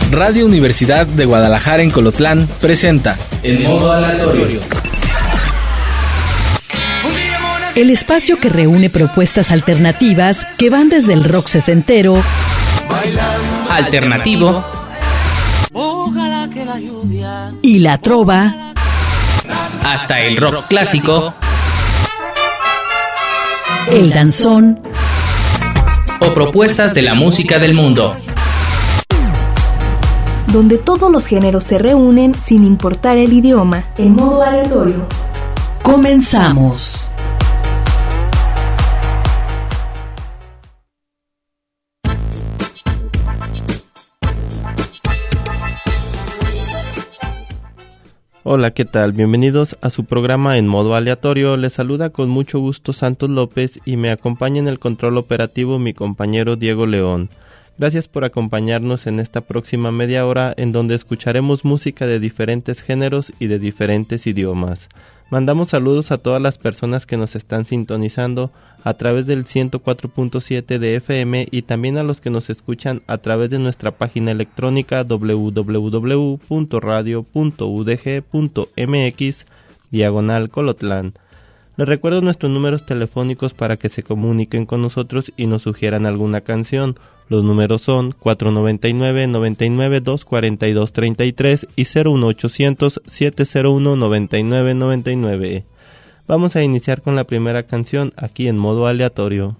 Radio Universidad de Guadalajara en Colotlán presenta En Modo Aleatorio. El espacio que reúne propuestas alternativas que van desde el rock sesentero, alternativo y la trova, hasta el rock clásico, el danzón o propuestas de la música del mundo, donde todos los géneros se reúnen sin importar el idioma, en modo aleatorio. Comenzamos. Hola, ¿qué tal? Bienvenidos a su programa En Modo Aleatorio. Les saluda con mucho gusto Santos López y me acompaña en el control operativo mi compañero Diego León. Gracias por acompañarnos en esta próxima media hora en donde escucharemos música de diferentes géneros y de diferentes idiomas. Mandamos saludos a todas las personas que nos están sintonizando a través del 104.7 de FM y también a los que nos escuchan a través de nuestra página electrónica www.radio.udg.mx/Colotlán. Les recuerdo nuestros números telefónicos para que se comuniquen con nosotros y nos sugieran alguna canción. Los números son 499-99-242-33 y 01800-701-9999. Vamos a iniciar con la primera canción aquí en Modo Aleatorio.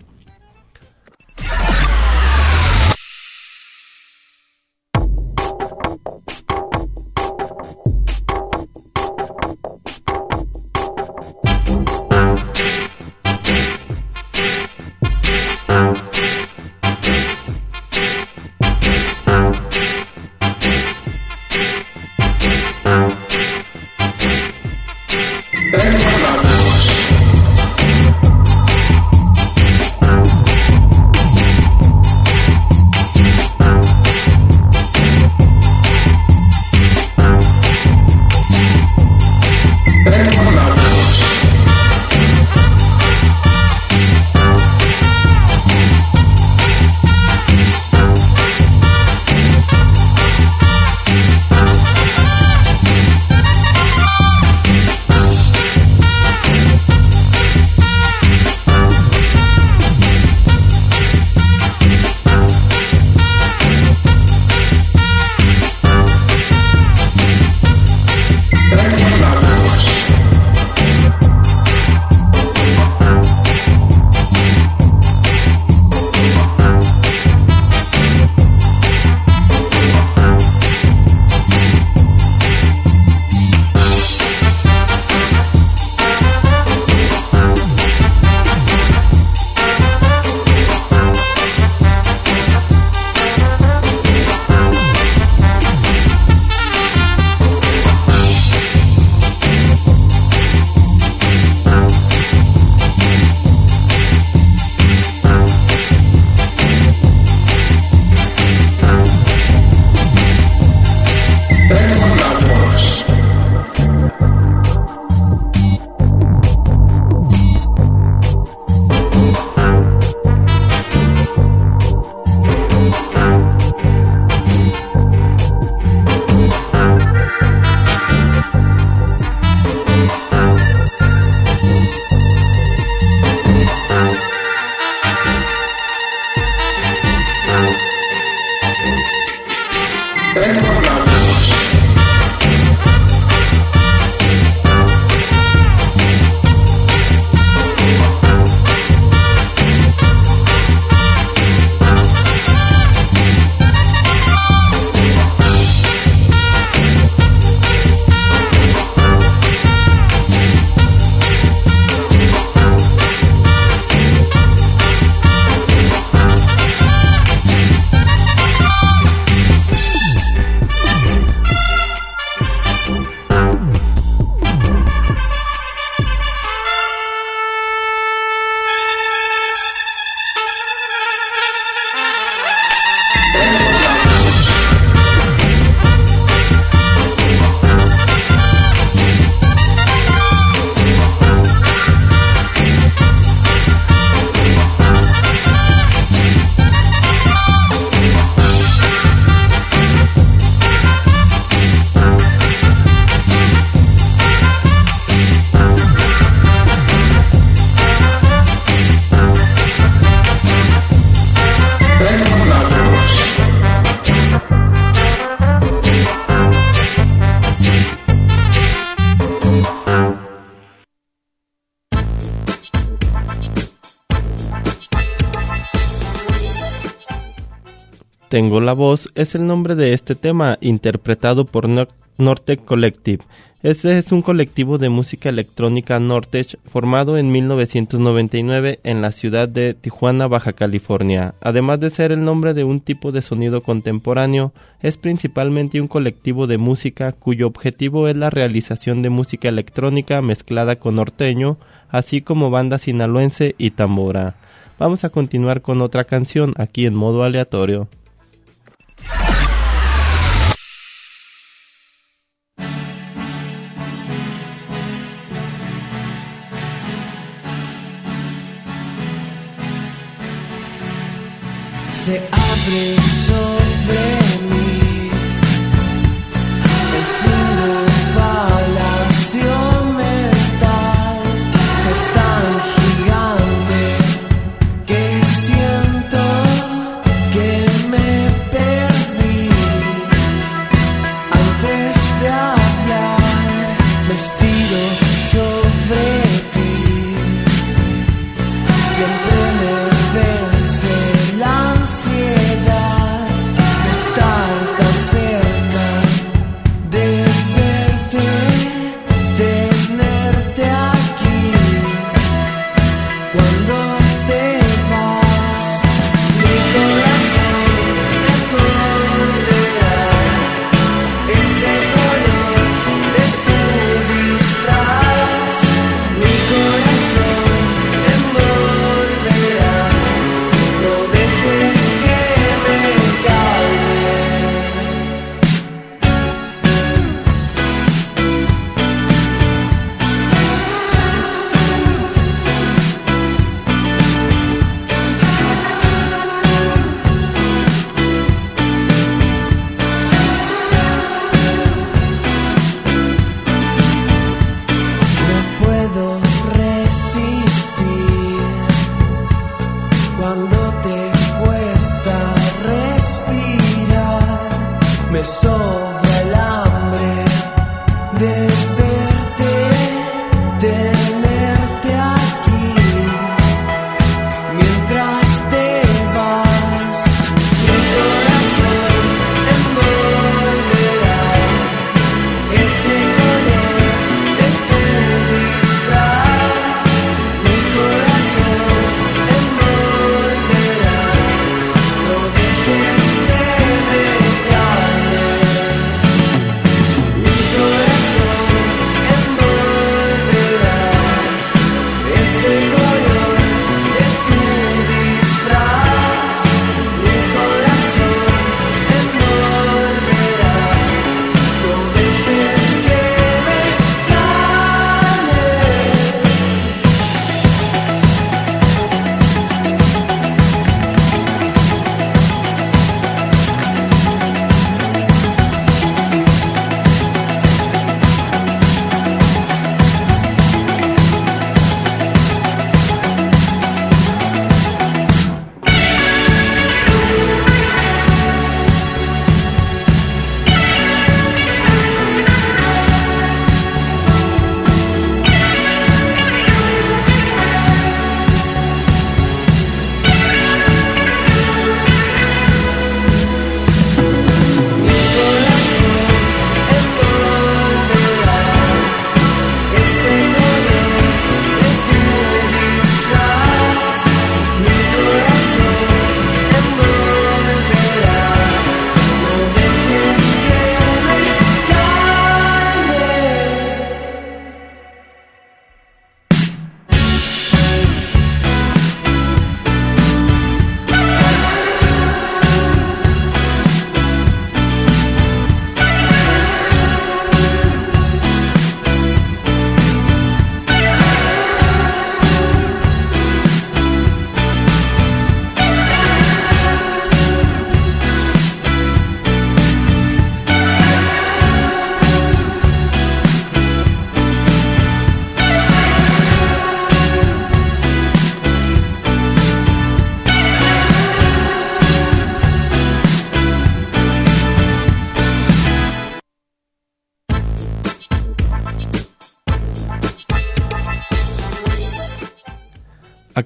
Tengo la voz es el nombre de este tema, interpretado por Nortec Collective. Este es un colectivo de música electrónica Nortec formado en 1999 en la ciudad de Tijuana, Baja California. Además de ser el nombre de un tipo de sonido contemporáneo, es principalmente un colectivo de música cuyo objetivo es la realización de música electrónica mezclada con norteño, así como banda sinaloense y tambora. Vamos a continuar con otra canción aquí en modo aleatorio. Se abre sobre mí el fin de un palacio mental. Es tan gigante que siento que me perdí. Antes de hablar me estiro sobre ti. Siempre me vence la ansiedad de estar tan cerca, de verte, tenerte aquí. Cuando te vas, mi corazón envolverá ese color de tu disfraz. Mi corazón envolverá. No dejes que me calme. No puedo resistir cuando te cuesta respirar. Me sobra el hambre de verte, tenerte aquí. Mientras te vas, mi corazón envolverá ese color de tu disfraz. Mi corazón envolverá. No dejes que me calme.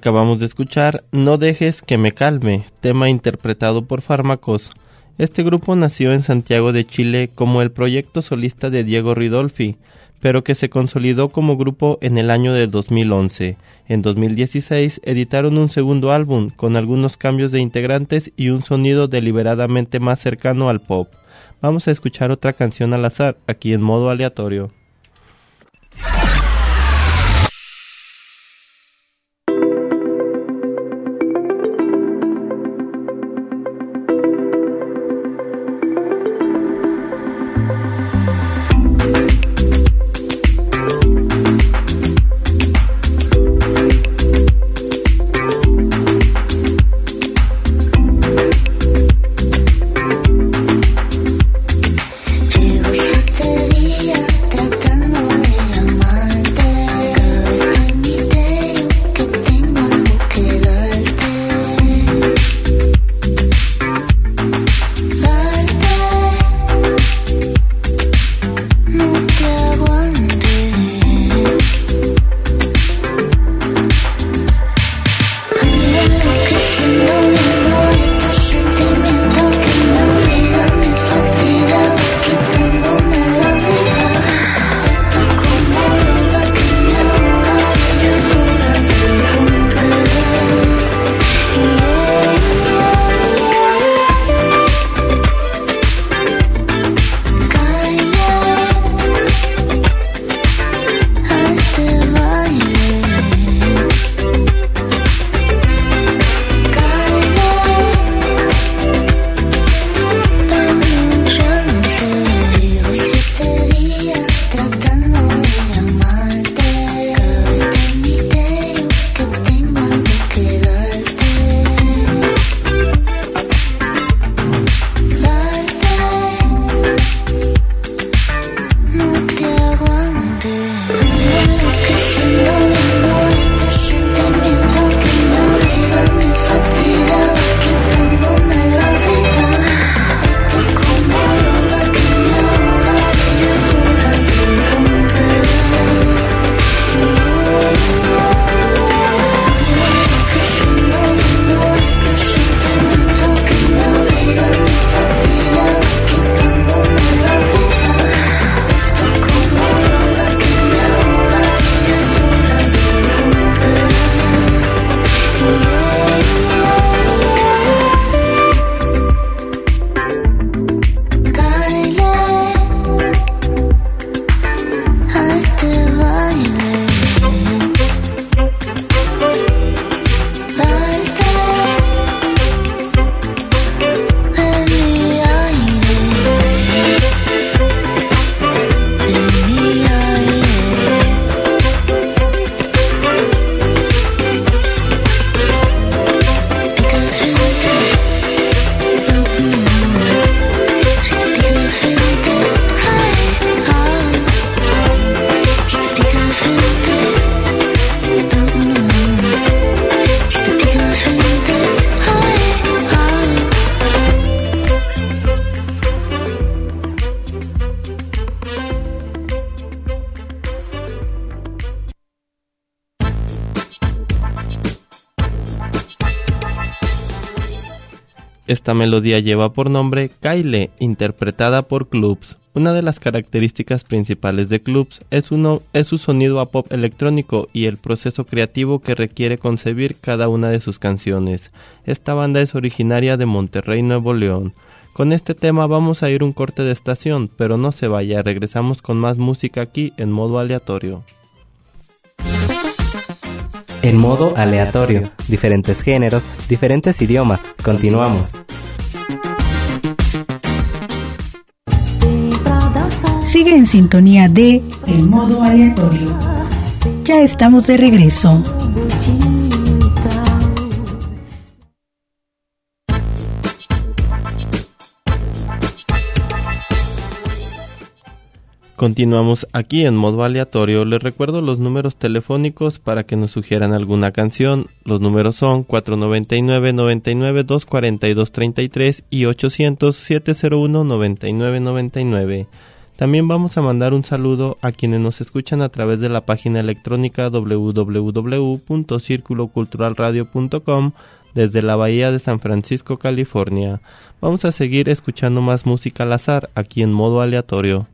Acabamos de escuchar No dejes que me calme, tema interpretado por Fármacos. Este grupo nació en Santiago de Chile como el proyecto solista de Diego Ridolfi, pero que se consolidó como grupo en el año de 2011. En 2016 editaron un segundo álbum con algunos cambios de integrantes y un sonido deliberadamente más cercano al pop. Vamos a escuchar otra canción al azar, aquí en modo aleatorio. Esta melodía lleva por nombre Kyle, interpretada por Clubs. Una de las características principales de Clubs es su sonido a pop electrónico y el proceso creativo que requiere concebir cada una de sus canciones. Esta banda es originaria de Monterrey, Nuevo León. Con este tema vamos a ir un corte de estación, pero no se vaya, regresamos con más música aquí en modo aleatorio. En modo aleatorio, diferentes géneros, diferentes idiomas. Continuamos. Sigue en sintonía de El Modo Aleatorio. Ya estamos de regreso. Continuamos aquí en modo aleatorio. Les recuerdo los números telefónicos para que nos sugieran alguna canción. Los números son 499-99-242-33 y 800-701-9999. También vamos a mandar un saludo a quienes nos escuchan a través de la página electrónica www.circuloculturalradio.com desde la Bahía de San Francisco, California. Vamos a seguir escuchando más música al azar aquí en modo aleatorio.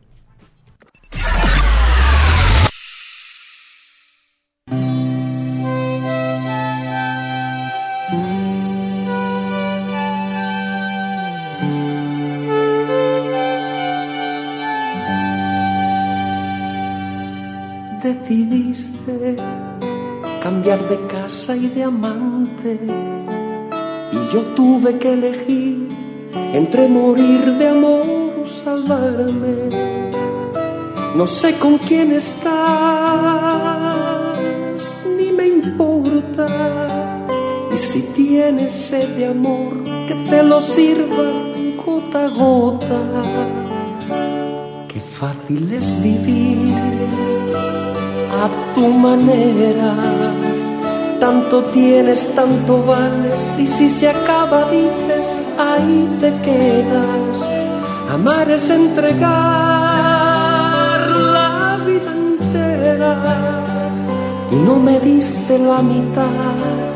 Decidiste cambiar de casa y de amante, y yo tuve que elegir entre morir de amor o salvarme. No sé con quién estás, ni me importa, y si tienes sed de amor, que te lo sirvan gota a gota. Qué fácil es vivir a tu manera, tanto tienes, tanto vales, y si se acaba dices, ahí te quedas. Amar es entregar la vida entera, y no me diste la mitad,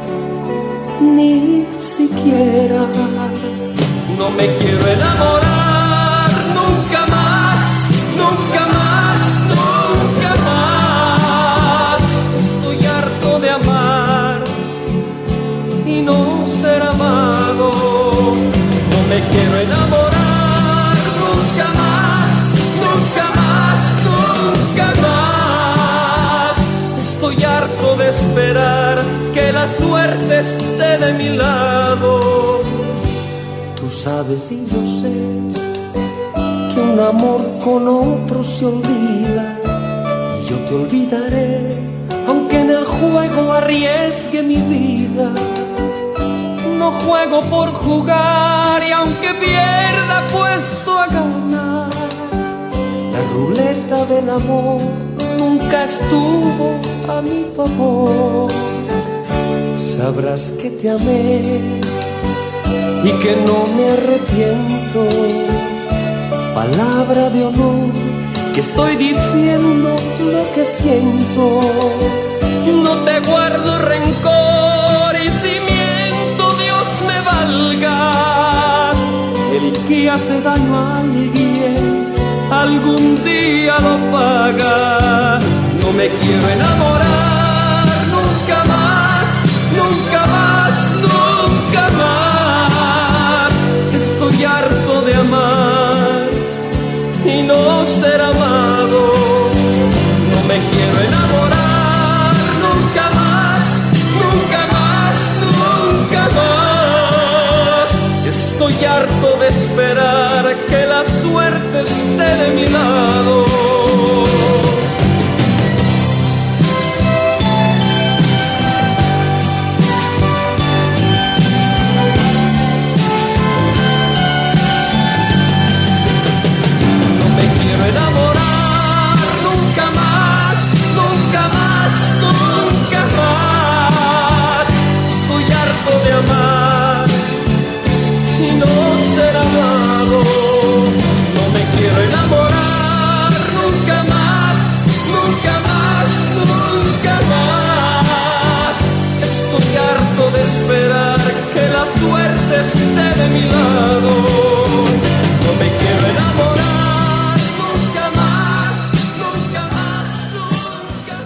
ni siquiera. No me quiero enamorar nunca más, nunca más, nunca más. Estoy harto de amar y no ser amado. No me quiero enamorar nunca más, nunca más, nunca más. Estoy harto de esperar que la suerte esté de mi lado. Tú sabes y yo sé que un amor con otro se olvida, y yo te olvidaré, aunque en el juego arriesgue mi vida. No juego por jugar, y aunque pierda puesto a ganar, la ruleta del amor nunca estuvo a mi favor. Sabrás que te amé y que no me arrepiento. Palabra de honor, que estoy diciendo lo que siento. No te guardo rencor, y si miento Dios me valga. El que hace daño a alguien algún día lo paga. No me quiero enamorar nunca más, nunca más, nunca más. Estoy harto de amar y no ser amado. No me quiero enamorar nunca más, nunca más, nunca más. Estoy harto de esperar que la suerte esté de mi lado. Esperar que la suerte esté de mi lado. No me quiero enamorar nunca más, nunca más, nunca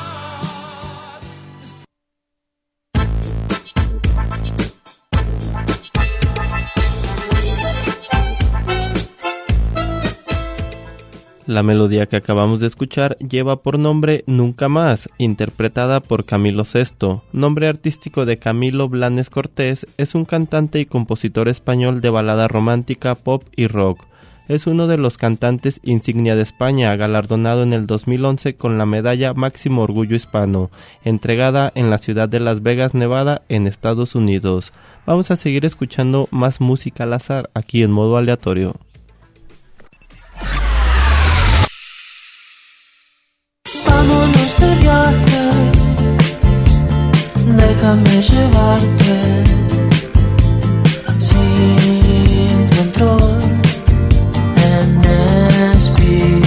más. La melodía que acabamos de escuchar lleva por nombre Nunca Más, interpretada por Camilo Sesto. Nombre artístico de Camilo Blanes Cortés, es un cantante y compositor español de balada romántica, pop y rock. Es uno de los cantantes insignia de España, galardonado en el 2011 con la medalla Máximo Orgullo Hispano, entregada en la ciudad de Las Vegas, Nevada, en Estados Unidos. Vamos a seguir escuchando más música al azar aquí en modo aleatorio. Vámonos de viaje, déjame llevarte sin control en espíritu.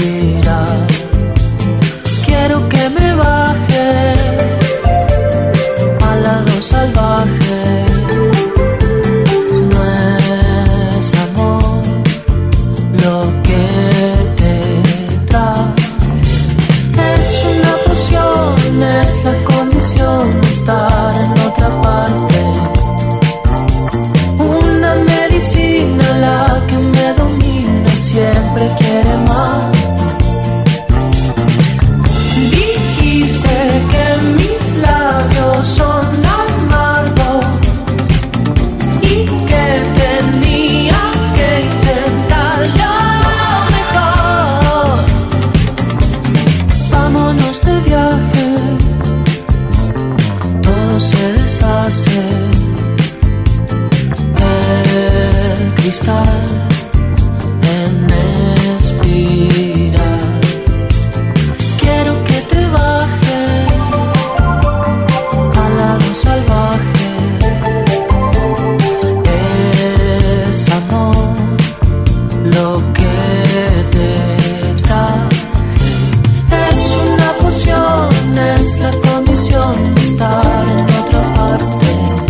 lo que te traje. Es una poción, es la condición de estar en otra parte.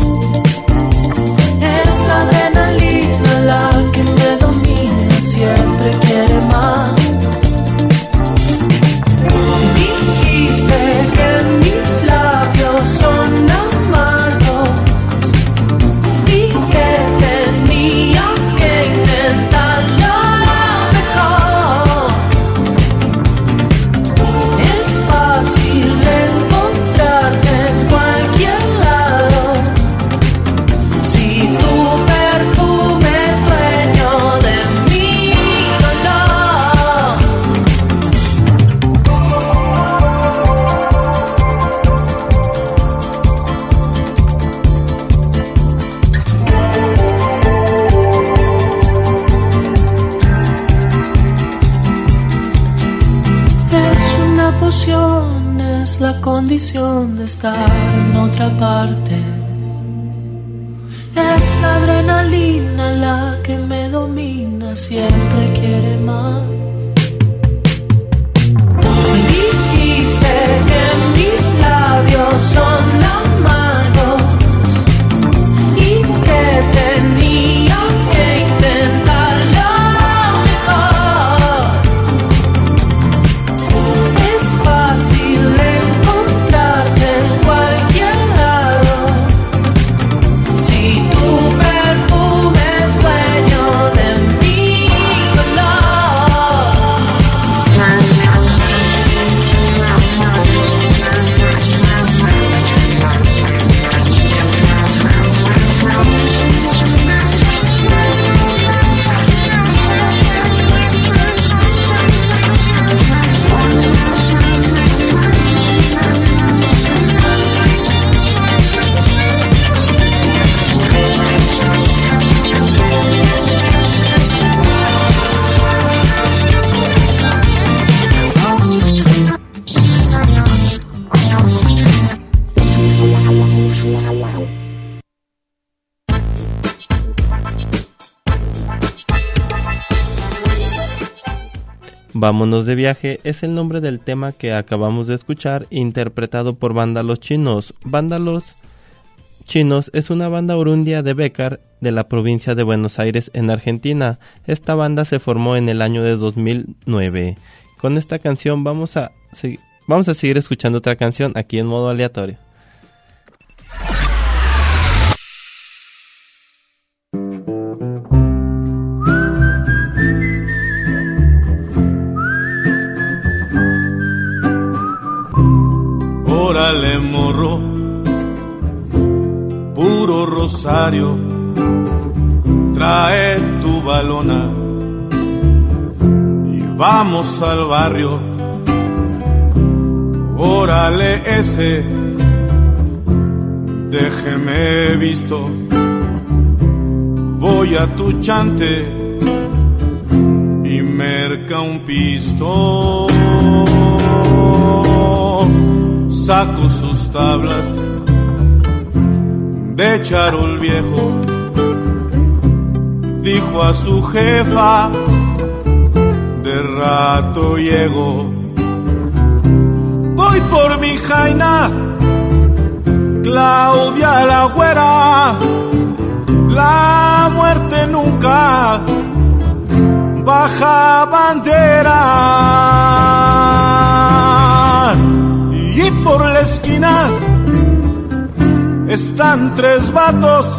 Es la adrenalina la que me domina, siempre quiere más. Dijiste que mis labios son amargos y que tenía que intentarlo mejor. Es fácil encontrarte en cualquier lado si tu perfume es dueño de mi dolor. Es una poción, es la condición de estar en otra parte. Es la adrenalina la que me domina, siempre quiere más. Dijiste que mis labios son amargos y que tenía que intentarlo mejor. Es fácil encontrarte en cualquier lado si tu perfume es dueño de mi color. Vámonos de viaje es el nombre del tema que acabamos de escuchar, interpretado por Vándalos Chinos. Vándalos Chinos es una banda orundia de Bécar, de la provincia de Buenos Aires, en Argentina. Esta banda se formó en el año de 2009. Con esta canción vamos a seguir escuchando otra canción aquí en modo aleatorio. Órale, morro, puro rosario, trae tu balona y vamos al barrio. Órale ese, déjeme visto, voy a tu chante y merca un pisto. Saco sus tablas de charol viejo, dijo a su jefa, de rato llego. Voy por mi jaina, Claudia la güera, la muerte nunca baja bandera. Y por la esquina están tres vatos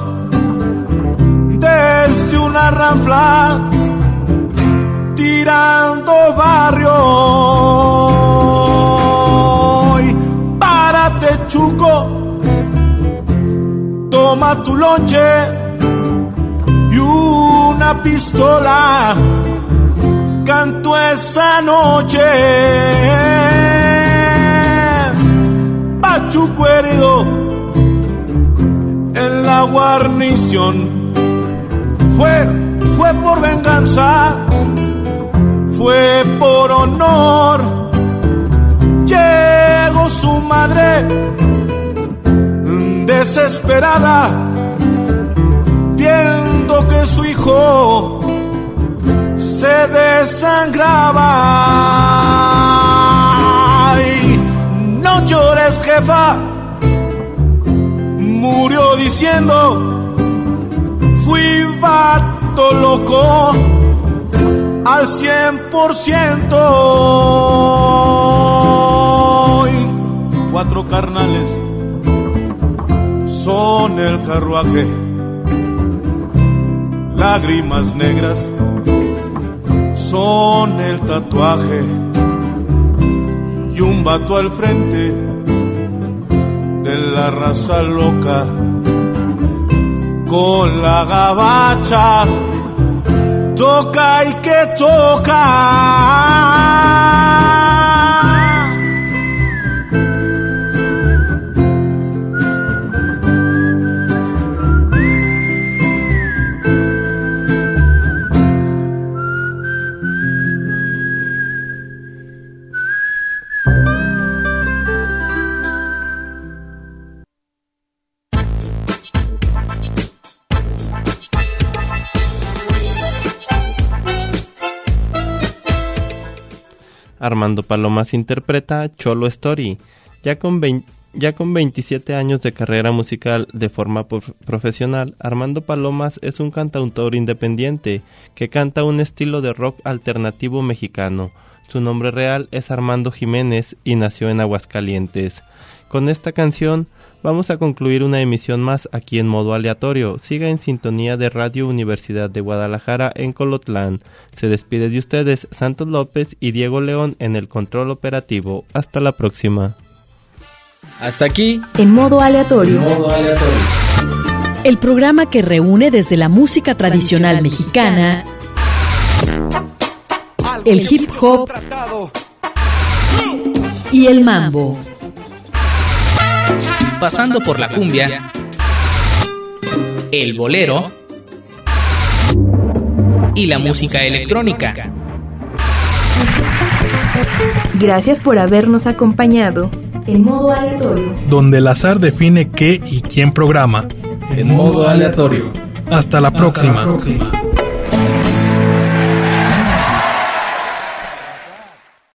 desde una ranfla tirando barrio. Y párate, chuco, toma tu lonche y una pistola, canto esa noche. Pachuco herido en la guarnición, fue por venganza, fue por honor. Llegó su madre desesperada, viendo que su hijo desangraba. Ay, no llores, jefa, murió diciendo, fui vato loco al 100%. Y 4 carnales son el carruaje, lágrimas negras son el tatuaje, y un vato al frente de la raza loca con la gabacha toca y que toca. Armando Palomas interpreta Cholo Story. Ya con 27 años de carrera musical de forma profesional, Armando Palomas es un cantautor independiente que canta un estilo de rock alternativo mexicano. Su nombre real es Armando Jiménez y nació en Aguascalientes. Con esta canción vamos a concluir una emisión más aquí en modo aleatorio. Siga en sintonía de Radio Universidad de Guadalajara en Colotlán. Se despide de ustedes Santos López y Diego León en el control operativo. Hasta la próxima. Hasta aquí En modo aleatorio. El programa que reúne desde la música tradicional mexicana, el hip hop y el mambo, pasando por la cumbia, el bolero y la música electrónica. Gracias por habernos acompañado en modo aleatorio, donde el azar define qué y quién programa. En modo aleatorio. Hasta la próxima.